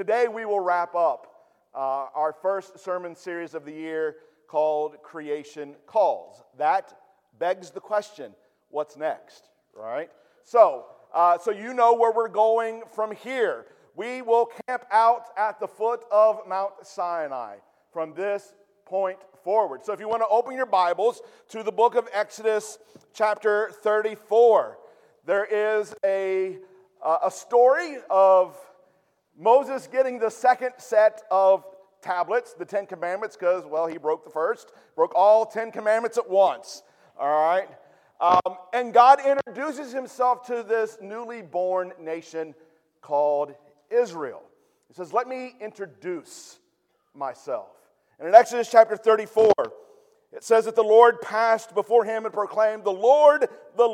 Today we will wrap up our first sermon series of the year called Creation Calls. That begs the question, what's next, right? So you know where we're going from here. We will camp out at the foot of Mount Sinai from this point forward. So if you want to open your Bibles to the book of Exodus chapter 34, there is a story of Moses getting the second set of tablets, the Ten Commandments, because, well, he broke the first, broke all 10 commandments at once, all right? And God introduces himself to this newly born nation called Israel. He says, let me introduce myself. And in Exodus chapter 34, it says that the Lord passed before him and proclaimed, the Lord,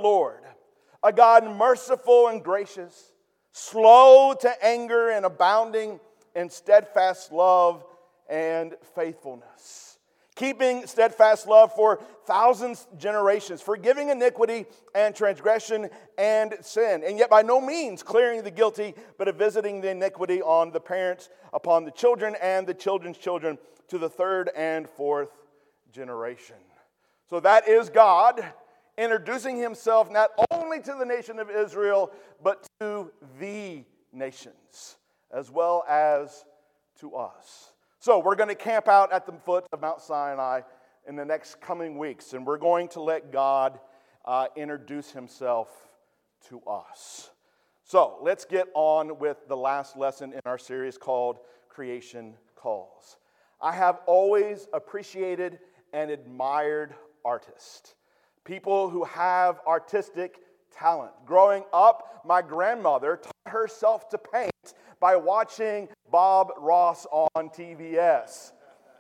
a God merciful and gracious, slow to anger and abounding in steadfast love and faithfulness, keeping steadfast love for thousands generations, forgiving iniquity and transgression and sin, and yet by no means clearing the guilty, but visiting the iniquity on the parents, upon the children and the children's children to the third and fourth generation. So that is God introducing himself not only to the nation of Israel, but to the nations, as well as to us. So we're going to camp out at the foot of Mount Sinai in the next coming weeks, and we're going to let God introduce himself to us. So let's get on with the last lesson in our series called Creation Calls. I have always appreciated and admired artists, people who have artistic talent. Growing up, my grandmother taught herself to paint by watching Bob Ross on TBS.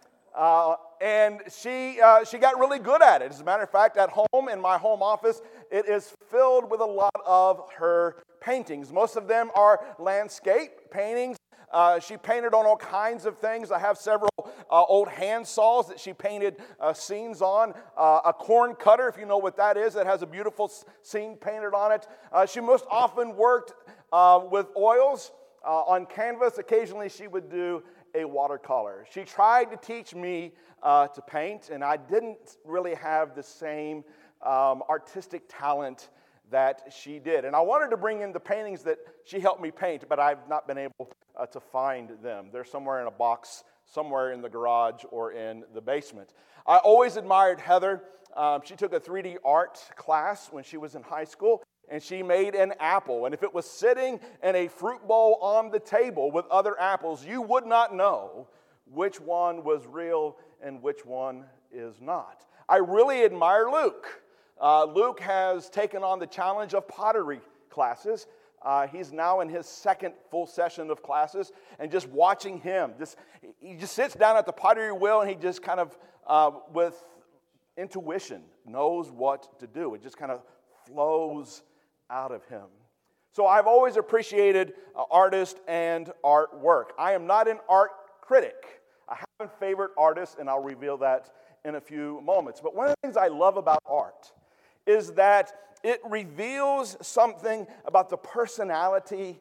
And she got really good at it. As a matter of fact, at home, in my home office, it is filled with a lot of her paintings. Most of them are landscape paintings. She painted on all kinds of things. I have several old hand saws that she painted scenes on. A corn cutter, if you know what that is, that has a beautiful scene painted on it. She most often worked with oils on canvas. Occasionally she would do a watercolor. She tried to teach me to paint, and I didn't really have the same artistic talent that she did. And I wanted to bring in the paintings that she helped me paint, but I've not been able to find them. They're somewhere in a box, somewhere in the garage or in the basement. I always admired Heather. She took a 3D art class when she was in high school, and she made an apple. And if it was sitting in a fruit bowl on the table with other apples, you would not know which one was real and which one is not. I really admire Luke. Luke has taken on the challenge of pottery classes. He's now in his second full session of classes, and just watching him, he just sits down at the pottery wheel, and he just kind of, with intuition, knows what to do. It just kind of flows out of him. So I've always appreciated artists and artwork. I am not an art critic. I have a favorite artist, and I'll reveal that in a few moments. But one of the things I love about art is that it reveals something about the personality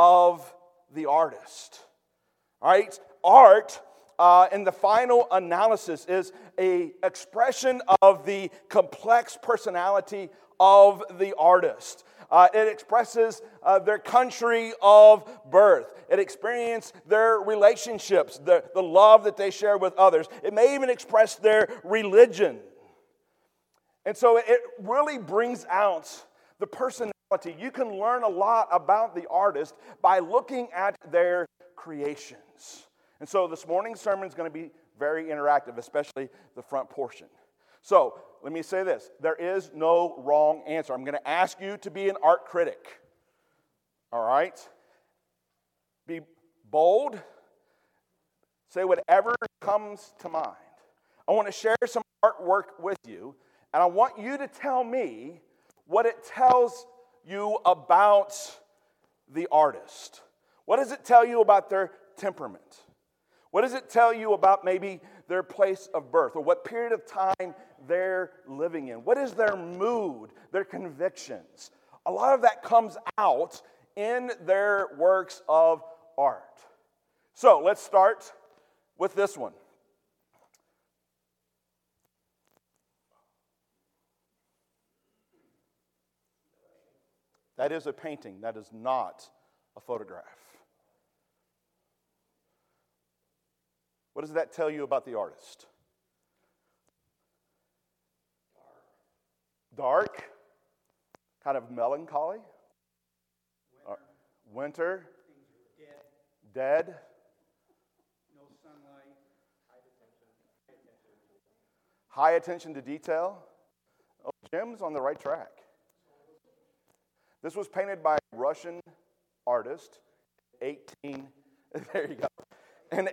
of the artist. All right? Art, in the final analysis, is an expression of the complex personality of the artist. It expresses their country of birth. It experiences their relationships, the love that they share with others. It may even express their religion. And so it really brings out the personality. You can learn a lot about the artist by looking at their creations. And so this morning's sermon is going to be very interactive, especially the front portion. So let me say this. There is no wrong answer. I'm going to ask you to be an art critic. All right? Be bold. Say whatever comes to mind. I want to share some artwork with you, and I want you to tell me what it tells you about the artist. What does it tell you about their temperament? What does it tell you about maybe their place of birth, or what period of time they're living in? What is their mood, their convictions? A lot of that comes out in their works of art. So let's start with this one. That is a painting. That is not a photograph. What does that tell you about the artist? Dark. Kind of melancholy. Winter. Dead. No sunlight. High attention to detail. Oh, Jim's on the right track. This was painted by a Russian artist, there you go, in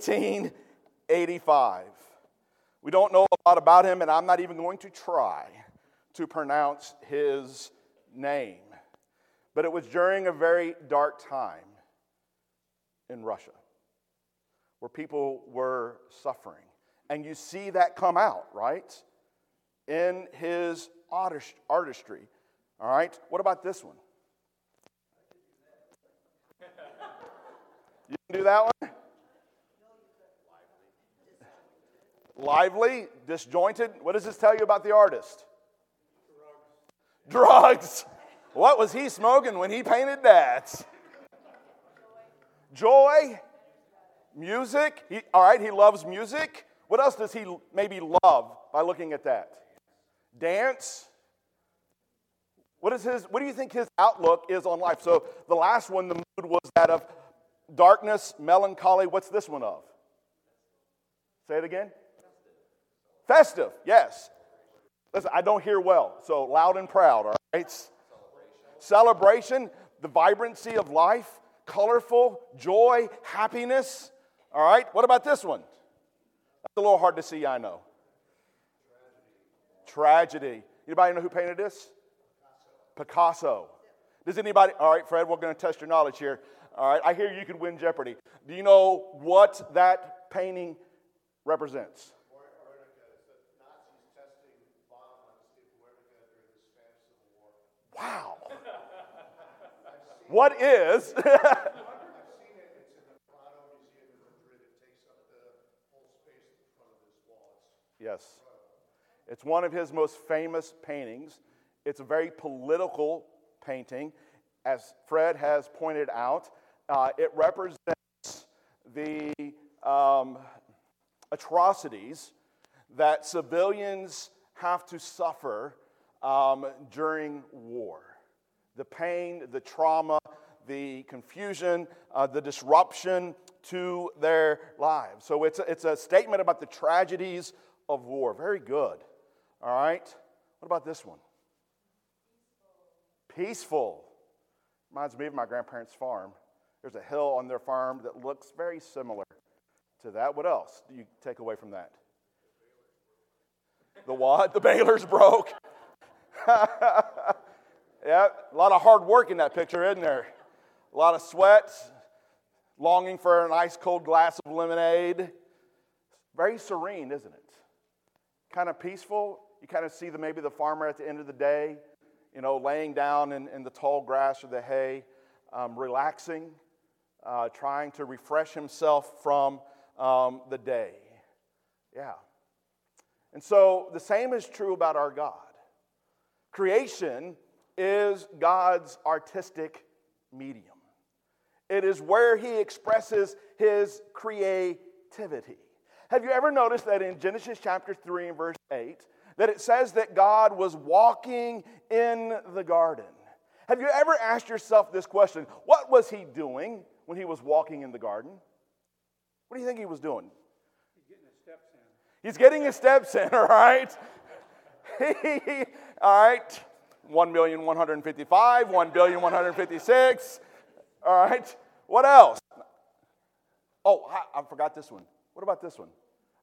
1885. We don't know a lot about him, and I'm not even going to try to pronounce his name. But it was during a very dark time in Russia where people were suffering. And you see that come out, right, in his artistry. All right, what about this one? You can do that one? Lively, disjointed. What does this tell you about the artist? Drugs. What was he smoking when he painted that? Joy. Music. He loves music. What else does he maybe love by looking at that? Dance. What do you think his outlook is on life? So the last one, the mood was that of darkness, melancholy. What's this one of? Say it again. Festive, yes. Listen, I don't hear well, so loud and proud, all right? Celebration, the vibrancy of life, colorful, joy, happiness. All right, what about this one? That's a little hard to see, I know. Tragedy. Anybody know who painted this? Picasso. Does anybody? All right, Fred, we're going to test your knowledge here. All right, I hear you could win Jeopardy. Do you know what that painting represents? Wow. What is? I've seen it. It's in the Prado Museum in Madrid. It takes up the whole space in front of his wall. Yes. It's one of his most famous paintings. It's a very political painting. As Fred has pointed out, it represents the atrocities that civilians have to suffer during war. The pain, the trauma, the confusion, the disruption to their lives. So it's a statement about the tragedies of war. Very good. All right. What about this one? Peaceful. Reminds me of my grandparents' farm. There's a hill on their farm that looks very similar to that. What else do you take away from that? The what? The balers broke. Yeah, a lot of hard work in that picture, isn't there? A lot of sweat, longing for an ice cold glass of lemonade. Very serene, isn't it? Kind of peaceful. You kind of see maybe the farmer at the end of the day, laying down in the tall grass or the hay, relaxing, trying to refresh himself from the day. Yeah. And so the same is true about our God. Creation is God's artistic medium. It is where he expresses his creativity. Have you ever noticed that in Genesis chapter 3 and verse 8, that it says that God was walking in the garden? Have you ever asked yourself this question? What was he doing when he was walking in the garden? What do you think he was doing? He's getting his steps in, all right? All right. 1,155,000, 1,156,000. All right. What else? Oh, I forgot this one. What about this one?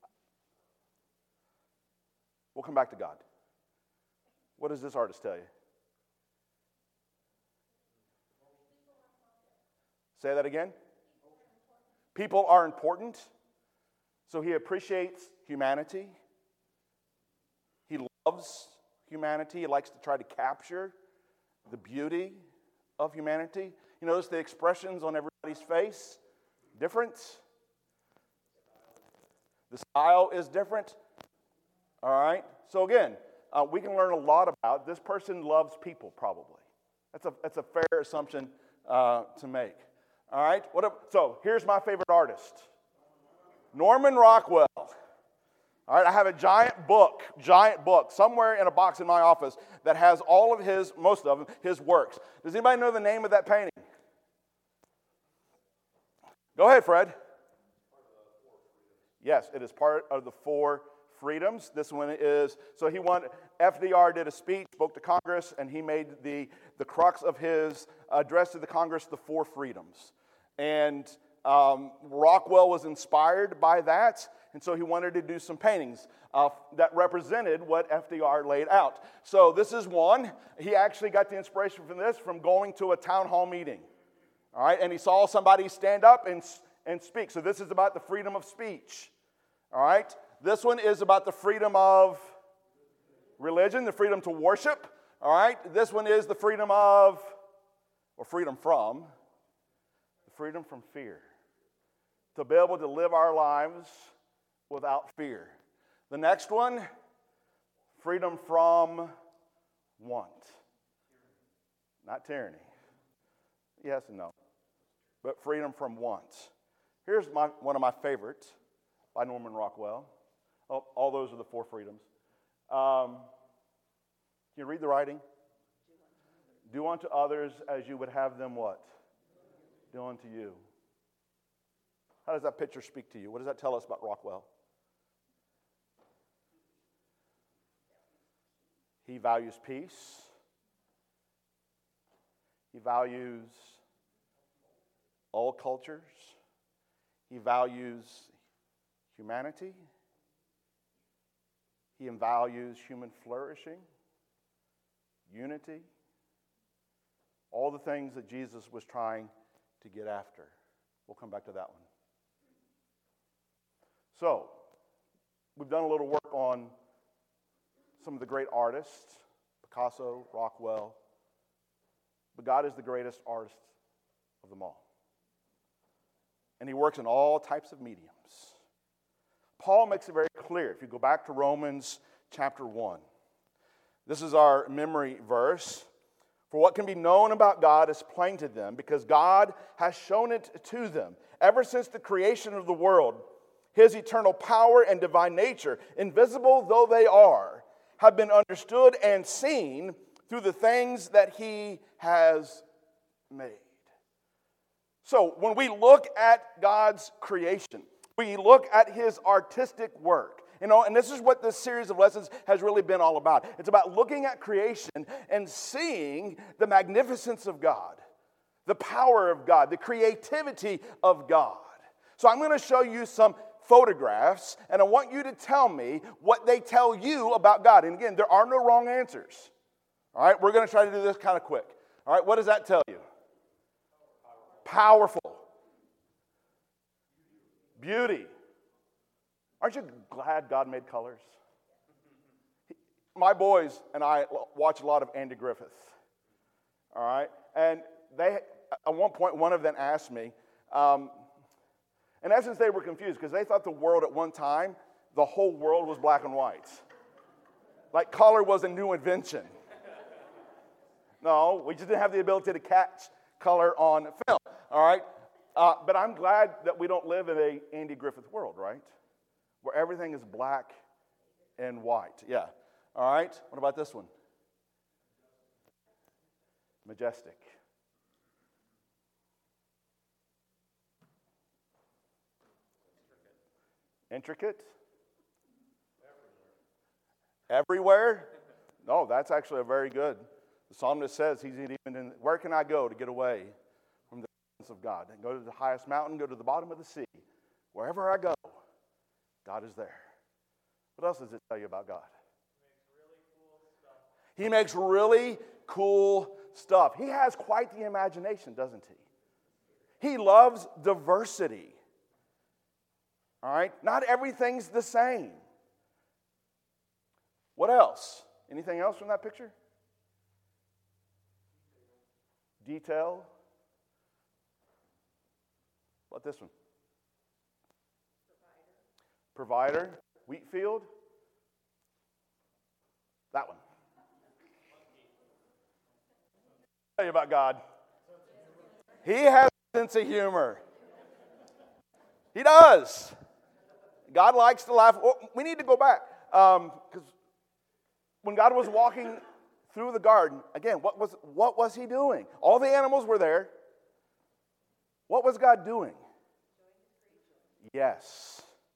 We'll come back to God. What does this artist tell you? Say that again. People are important. So he appreciates humanity. He loves humanity. He likes to try to capture the beauty of humanity. You notice the expressions on everybody's face? Different. The style is different. All right. So again, we can learn a lot about this person loves people. Probably. That's a fair assumption to make. All right. So here's my favorite artist, Norman Rockwell. All right, I have a giant book, somewhere in a box in my office that has all of most of them, his works. Does anybody know the name of that painting? Go ahead, Fred. Yes, it is part of the Four Freedoms. This one is, FDR did a speech, spoke to Congress, and he made the crux of his address to the Congress, the Four Freedoms. And Rockwell was inspired by that. And so he wanted to do some paintings that represented what FDR laid out. So this is one. He actually got the inspiration from this from going to a town hall meeting. All right, and he saw somebody stand up and speak. So this is about the freedom of speech. All right, this one is about the freedom of religion, the freedom to worship. All right, this one is the freedom of, or freedom from, the freedom from fear. To be able to live our lives without fear. The next one, freedom from want. Not tyranny. Yes and no. But freedom from want. Here's one of my favorites by Norman Rockwell. Oh, all those are the Four Freedoms. Can you read the writing? Do unto others as you would have them what? Do unto you. How does that picture speak to you? What does that tell us about Rockwell? He values peace. He values all cultures. He values humanity. He values human flourishing, unity, all the things that Jesus was trying to get after. We'll come back to that one. So, we've done a little work on some of the great artists, Picasso, Rockwell, but God is the greatest artist of them all. And he works in all types of mediums. Paul makes it very clear. If you go back to Romans chapter 1, this is our memory verse. For what can be known about God is plain to them, because God has shown it to them. Ever since the creation of the world, his eternal power and divine nature, invisible though they are, have been understood and seen through the things that he has made. So when we look at God's creation, we look at his artistic work, and this is what this series of lessons has really been all about. It's about looking at creation and seeing the magnificence of God, the power of God, the creativity of God. So I'm going to show you some photographs, and I want you to tell me what they tell you about God. And again, there are no wrong answers. All right, we're going to try to do this kind of quick. All right, what does that tell you? Powerful. Beauty. Aren't you glad God made colors? My boys and I watch a lot of Andy Griffith. All right, and they, at one point, one of them asked me, in essence, they were confused because they thought the world at one time, the whole world was black and white. Like color was a new invention. No, we just didn't have the ability to catch color on film, all right? But I'm glad that we don't live in an Andy Griffith world, right? Where everything is black and white. Yeah, all right? What about this one? Majestic. Intricate? Everywhere? No, that's actually a very good. The psalmist says he's even in, where can I go to get away from the presence of God? And go to the highest mountain, go to the bottom of the sea. Wherever I go, God is there. What else does it tell you about God? He makes really cool stuff. He has quite the imagination, doesn't he? He loves diversity. All right? Not everything's the same. What else? Anything else from that picture? Detail. What about this one? provider, wheat field. That one. Tell you about God. He has a sense of humor. He does. God likes to laugh. Oh, we need to go back. Because when God was walking through the garden, again, what was he doing? All the animals were there. What was God doing? Yes.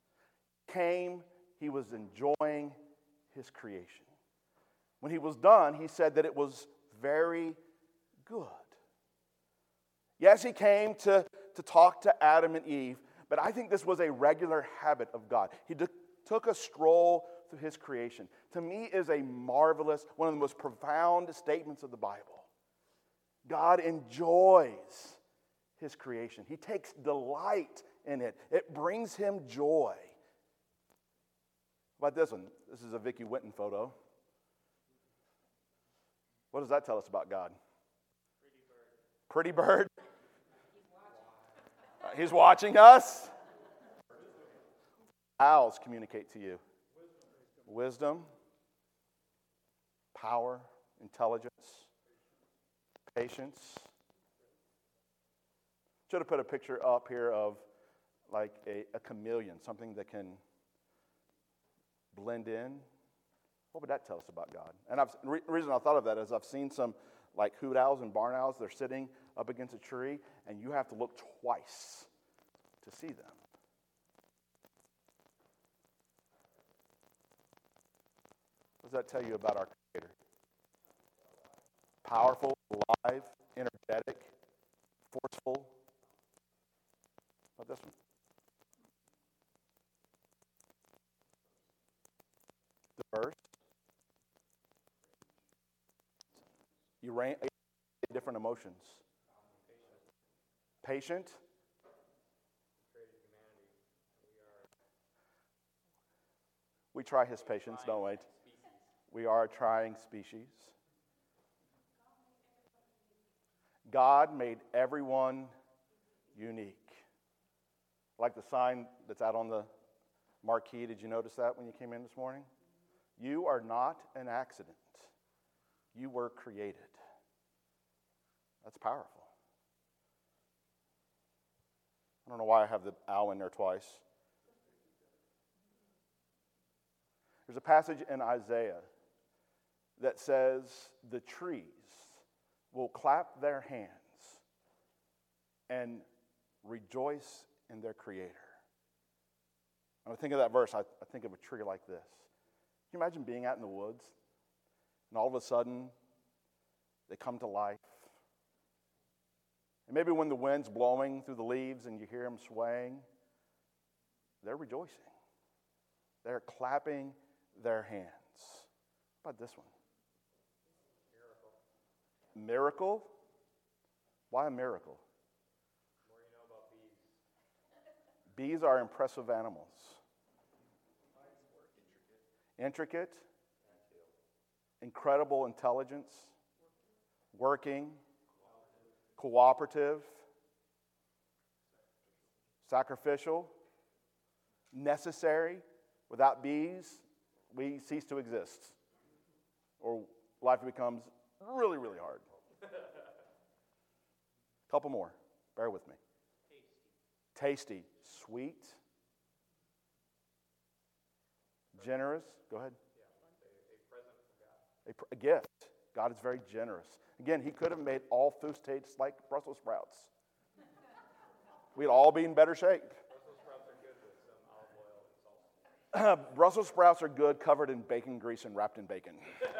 He was enjoying his creation. When he was done, he said that it was very good. Yes, he came to talk to Adam and Eve, but I think this was a regular habit of God. He took a stroll through his creation. To me, is a marvelous, one of the most profound statements of the Bible. God enjoys his creation. He takes delight in it. It brings him joy. How about this one? This is a Vicki Winton photo. What does that tell us about God? Pretty bird. He's watching us. Owls communicate to you. Wisdom, power, intelligence, patience. Should have put a picture up here of like a chameleon, something that can blend in. What would that tell us about God? And the reason I thought of that is I've seen some like hoot owls and barn owls. They're sitting up against a tree, and you have to look twice to see them. What does that tell you about our Creator? Powerful, alive, energetic, forceful. How about this one? Diverse. You rank different emotions. Patient. We try his patience, don't we? We are a trying species. God made everyone unique. Like the sign that's out on the marquee, did you notice that when you came in this morning? You are not an accident. You were created. That's powerful. I don't know why I have the owl in there twice. There's a passage in Isaiah that says the trees will clap their hands and rejoice in their Creator. When I think of that verse, I think of a tree like this. Can you imagine being out in the woods and all of a sudden they come to life? And maybe when the wind's blowing through the leaves and you hear them swaying, they're rejoicing. They're clapping their hands. How about this one? Miracle? Why a miracle? The more you know about bees. Bees are impressive animals. Intricate, incredible intelligence, working, cooperative, sacrificial, necessary. Without bees, we cease to exist, or life becomes really, really hard. Couple more. Bear with me. Tasty. Sweet. Generous. Go ahead. A present from God. A gift. God is very generous. Again, he could have made all foods taste like Brussels sprouts. We'd all be in better shape. Brussels sprouts are good with some olive oil and salt. Brussels sprouts are good covered in bacon grease and wrapped in bacon.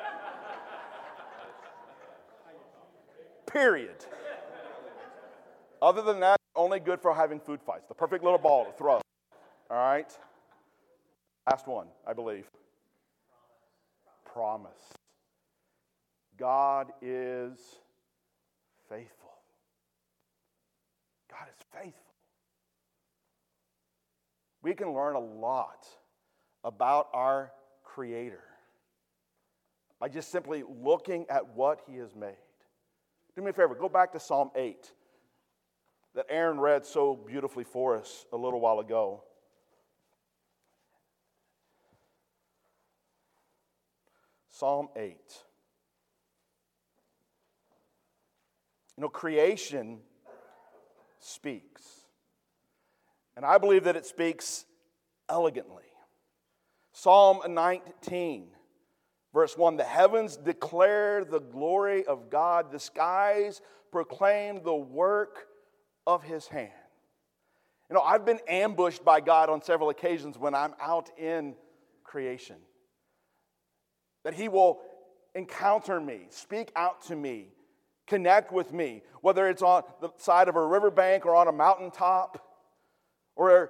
Period. Other than that, only good for having food fights. The perfect little ball to throw. All right? Last one, I believe. Promise. God is faithful. God is faithful. We can learn a lot about our Creator by just simply looking at what He has made. Do me a favor, go back to Psalm 8 that Aaron read so beautifully for us a little while ago. Psalm 8. Creation speaks. And I believe that it speaks elegantly. Psalm 19, verse 1, the heavens declare the glory of God. The skies proclaim the work of his hand. I've been ambushed by God on several occasions when I'm out in creation. That he will encounter me, speak out to me, connect with me, whether it's on the side of a riverbank or on a mountaintop, or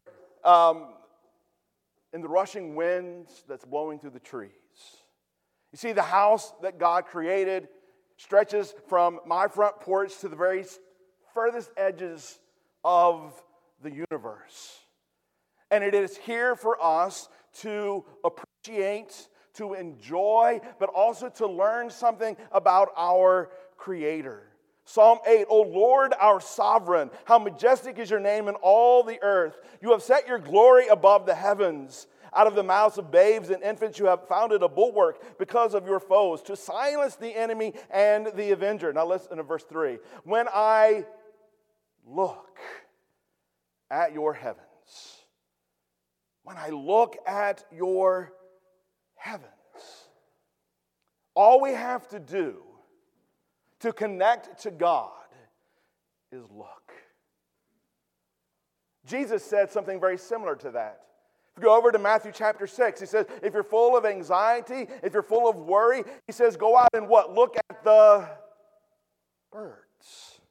in the rushing winds that's blowing through the trees. You see, the house that God created stretches from my front porch to the very furthest edges of the universe. And it is here for us to appreciate, to enjoy, but also to learn something about our Creator. Psalm 8, O Lord, our sovereign, how majestic is your name in all the earth. You have set your glory above the heavens. Out of the mouths of babes and infants you have founded a bulwark because of your foes, to silence the enemy and the avenger. Now listen to verse 3. When I look at your heavens, when I look at your heavens, all we have to do to connect to God is look. Jesus said something very similar to that. If you go over to Matthew chapter 6, he says, if you're full of anxiety, if you're full of worry, he says, go out and what? Look at the birds.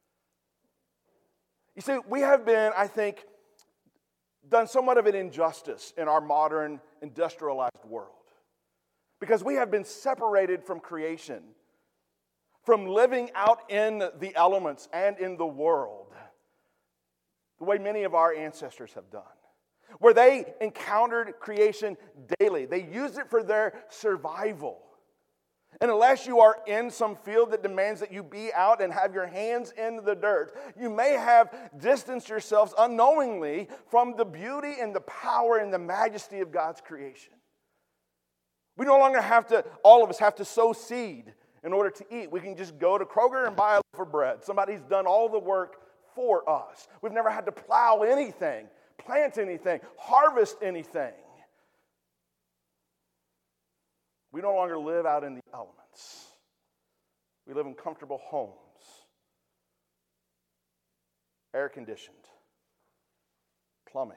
You see, we have been, I think, done somewhat of an injustice in our modern industrialized world. Because we have been separated from creation, from living out in the elements and in the world, the way many of our ancestors have done, where they encountered creation daily. They used it for their survival. And unless you are in some field that demands that you be out and have your hands in the dirt, you may have distanced yourselves unknowingly from the beauty and the power and the majesty of God's creation. We no longer have to, all of us have to sow seed in order to eat. We can just go to Kroger and buy a loaf of bread. Somebody's done all the work for us. We've never had to plow anything, plant anything, harvest anything. We no longer live out in the elements. We live in comfortable homes, air conditioned, plumbing.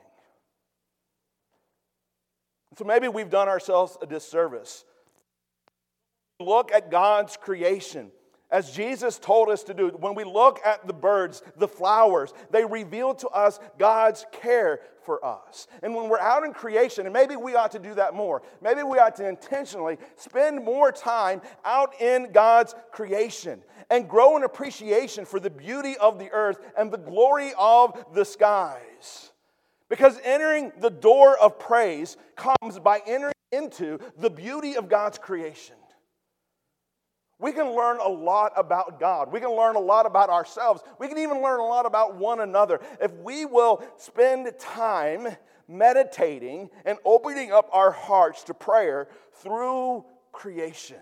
So maybe we've done ourselves a disservice. Look at God's creation, as Jesus told us to do. When we look at the birds, the flowers, they reveal to us God's care for us. And when we're out in creation, and maybe we ought to do that more, maybe we ought to intentionally spend more time out in God's creation and grow an appreciation for the beauty of the earth and the glory of the skies. Because entering the door of praise comes by entering into the beauty of God's creation. We can learn a lot about God. We can learn a lot about ourselves. We can even learn a lot about one another if we will spend time meditating and opening up our hearts to prayer through creation.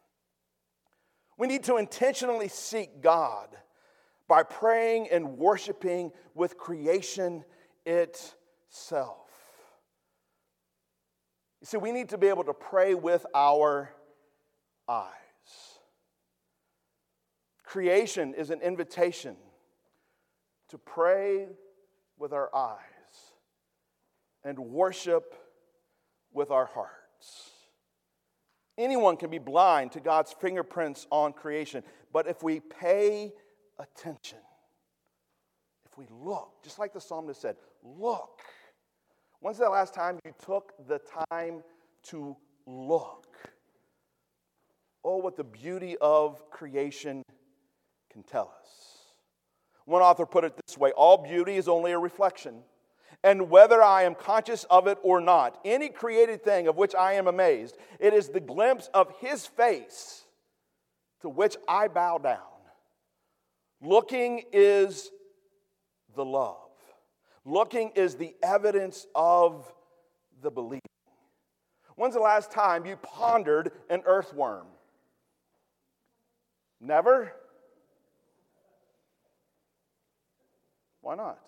We need to intentionally seek God by praying and worshiping with creation itself. You see, we need to be able to pray with our eyes. Creation is an invitation to pray with our eyes and worship with our hearts. Anyone can be blind to God's fingerprints on creation, but if we pay attention, if we look, just like the psalmist said, look. When's the last time you took the time to look? Oh, what the beauty of creation can tell us. One author put it this way: all beauty is only a reflection, and whether I am conscious of it or not, any created thing of which I am amazed, it is the glimpse of His face to which I bow down. Looking is the love. Looking is the evidence of the believing. When's the last time you pondered an earthworm? Never? Why not?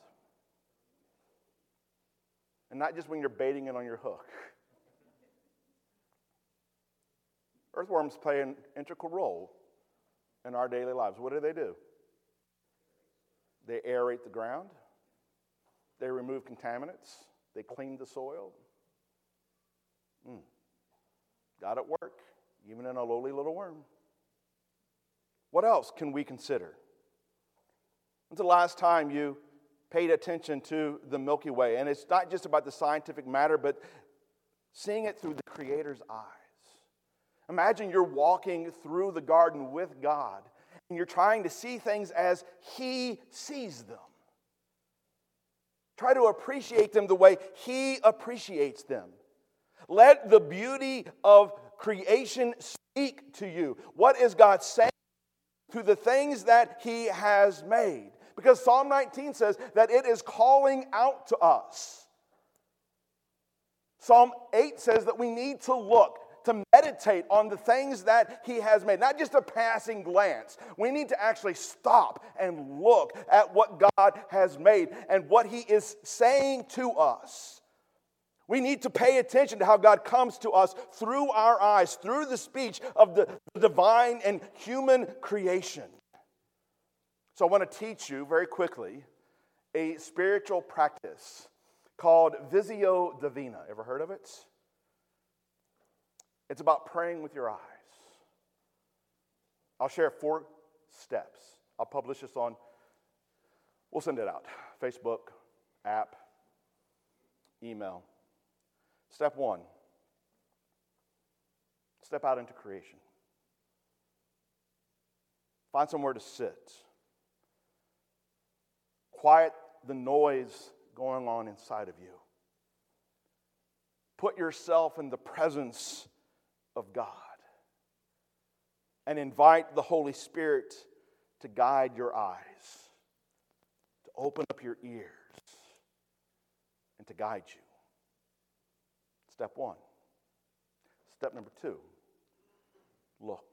And not just when you're baiting it on your hook. Earthworms play an integral role in our daily lives. What do? They aerate the ground. They remove contaminants. They clean the soil. God at work, even in a lowly little worm. What else can we consider? When's the last time you paid attention to the Milky Way? And it's not just about the scientific matter, but seeing it through the Creator's eyes. Imagine you're walking through the garden with God, and you're trying to see things as He sees them. Try to appreciate them the way He appreciates them. Let the beauty of creation speak to you. What is God saying through the things that He has made? Because Psalm 19 says that it is calling out to us. Psalm 8 says that we need to look, to meditate on the things that He has made. Not just a passing glance. We need to actually stop and look at what God has made and what He is saying to us. We need to pay attention to how God comes to us through our eyes, through the speech of the divine and human creation. So I want to teach you very quickly a spiritual practice called Visio Divina. Ever heard of it? It's about praying with your eyes. I'll share 4 steps. I'll publish this we'll send it out. Facebook, app, email. Step 1, step out into creation. Find somewhere to sit. Quiet the noise going on inside of you. Put yourself in the presence of God and invite the Holy Spirit to guide your eyes, to open up your ears, and to guide you. Step 1. Step number 2, look.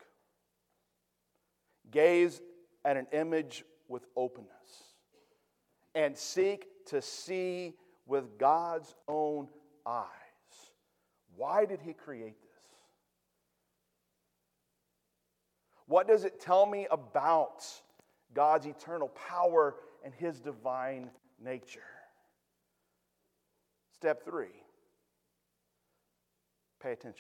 Gaze at an image with openness and seek to see with God's own eyes. Why did He create this? What does it tell me about God's eternal power and His divine nature? Step 3. Pay attention.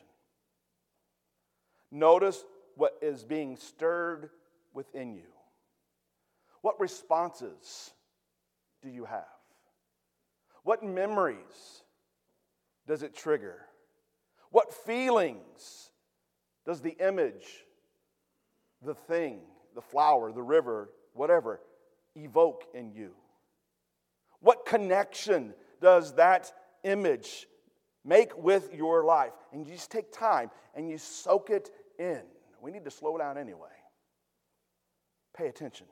Notice what is being stirred within you. What responses do you have? What memories does it trigger? What feelings does the image, the thing, the flower, the river, whatever, evoke in you? What connection does that image make with your life? And you just take time and you soak it in. We need to slow down anyway. Pay attention.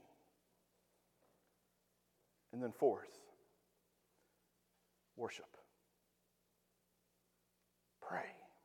And then 4th, worship. Pray.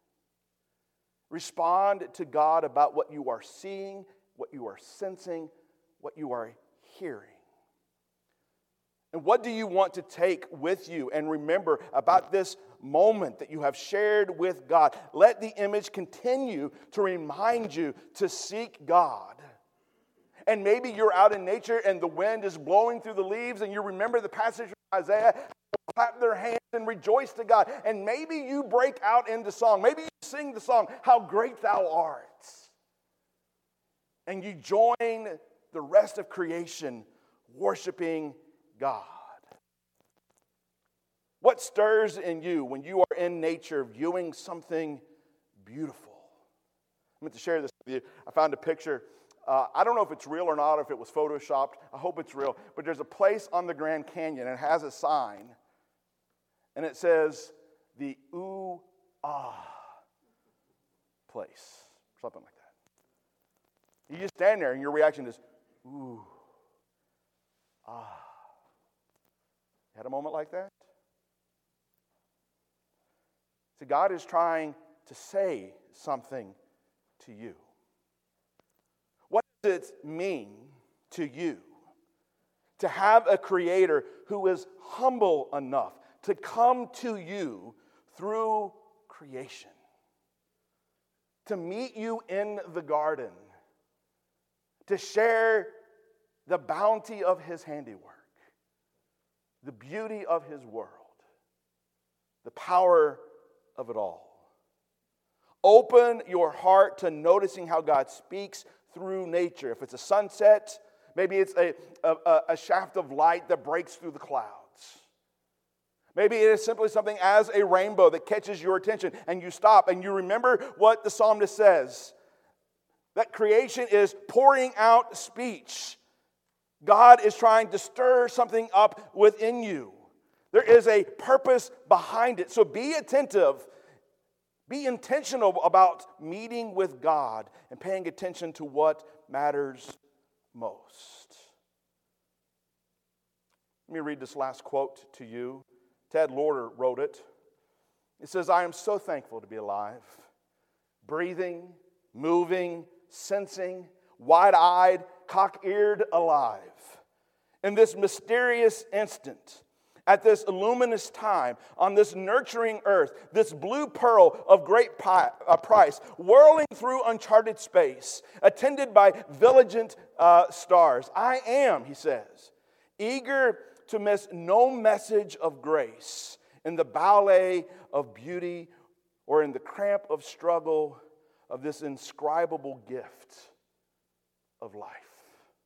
Respond to God about what you are seeing, what you are sensing, what you are hearing. And what do you want to take with you and remember about this moment that you have shared with God? Let the image continue to remind you to seek God. And maybe you're out in nature and the wind is blowing through the leaves and you remember the passage from Isaiah, clap their hands and rejoice to God. And maybe you break out into song. Maybe you sing the song, How Great Thou Art. And you join the rest of creation worshiping God. What stirs in you when you are in nature viewing something beautiful? I'm going to share this with you. I found a picture. I don't know if it's real or not, if it was photoshopped. I hope it's real. But there's a place on the Grand Canyon, and it has a sign. And it says, the Ooh Ah place. Something like that. You just stand there, and your reaction is, Ooh Ah. You had a moment like that? So God is trying to say something to you. What does it mean to you to have a Creator who is humble enough to come to you through creation, to meet you in the garden, to share the bounty of His handiwork, the beauty of His world, the power of it all? Open your heart to noticing how God speaks through nature. If it's a sunset, maybe it's a shaft of light that breaks through the clouds. Maybe it is simply something as a rainbow that catches your attention and you stop and you remember what the psalmist says, that creation is pouring out speech. God is trying to stir something up within you. There is a purpose behind it. So be attentive. Be intentional about meeting with God and paying attention to what matters most. Let me read this last quote to you. Ted Lauder wrote it. It says, "I am so thankful to be alive, breathing, moving, sensing, wide-eyed, cock-eared alive. In this mysterious instant, at this luminous time, on this nurturing earth, this blue pearl of great price, whirling through uncharted space, attended by vigilant stars. I am," he says, "eager to miss no message of grace in the ballet of beauty or in the cramp of struggle of this inscribable gift of life."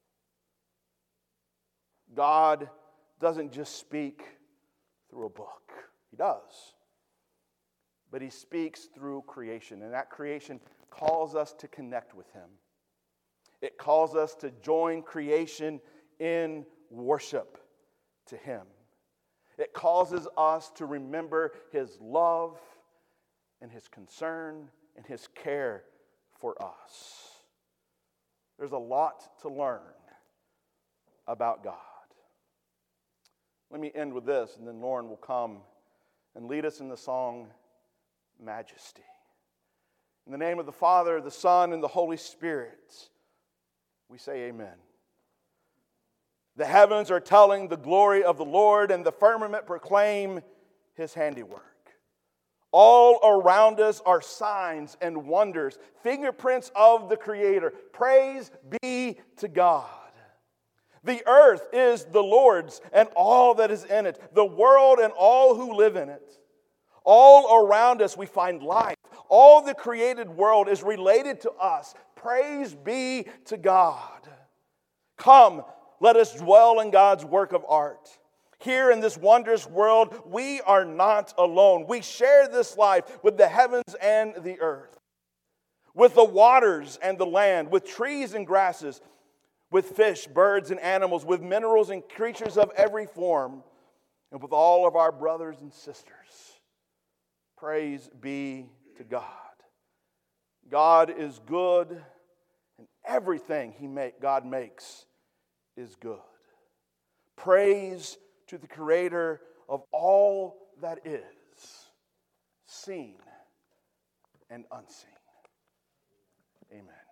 God doesn't just speak through a book. He does. But He speaks through creation, and that creation calls us to connect with Him. It calls us to join creation in worship to Him. It causes us to remember His love and His concern and His care for us. There's a lot to learn about God. Let me end with this, and then Lauren will come and lead us in the song, Majesty. In the name of the Father, the Son, and the Holy Spirit, we say amen. The heavens are telling the glory of the Lord, and the firmament proclaim His handiwork. All around us are signs and wonders, fingerprints of the Creator. Praise be to God. The earth is the Lord's and all that is in it, the world and all who live in it. All around us we find life. All the created world is related to us. Praise be to God. Come, let us dwell in God's work of art. Here in this wondrous world, we are not alone. We share this life with the heavens and the earth, with the waters and the land, with trees and grasses, with fish, birds, and animals, with minerals and creatures of every form, and with all of our brothers and sisters. Praise be to God. God is good, and everything God makes is good. Praise to the Creator of all that is, seen and unseen. Amen.